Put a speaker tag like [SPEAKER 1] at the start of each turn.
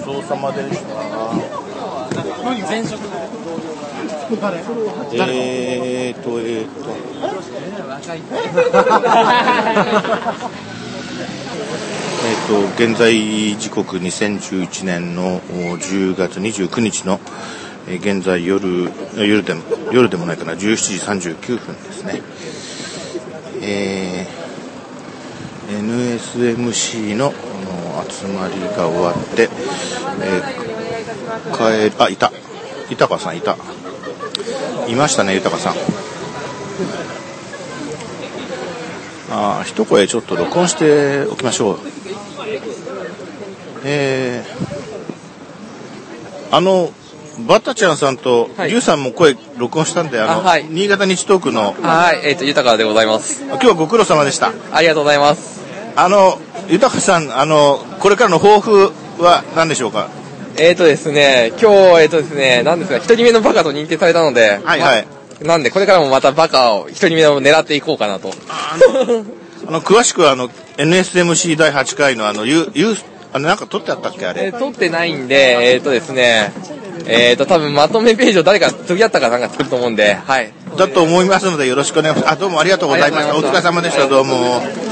[SPEAKER 1] そうさまでした。
[SPEAKER 2] 前職
[SPEAKER 1] 現在時刻2011年の10月29日の現在夜でもないかな、17時39分ですね。NSMC の集まりが終わって、豊さんいましたね、豊さん。一声ちょっと録音しておきましょう。バッタちゃんさんとリュウさんも声録音したんで、はい、新潟日トークの。
[SPEAKER 3] はい、豊でございます。
[SPEAKER 1] 今日はご苦労様でした。
[SPEAKER 3] ありがとうございます。
[SPEAKER 1] 豊さん、これからの抱負は何でしょうか？
[SPEAKER 3] ですね、今日、何ですか、一人目のバカと認定されたので、はいはい。なんで、これからもまたバカを、一人目を狙っていこうかなと。
[SPEAKER 1] 詳しくは、NSMC 第8回のなんか撮ってあったっけあれ？
[SPEAKER 3] 撮ってないんで、ですね、多分まとめページを誰か取り合ったかなんか作ると思うんで、はい。
[SPEAKER 1] だと思いますのでよろしくお願いします。どうもありがとうございました。お疲れ様でした。どうも。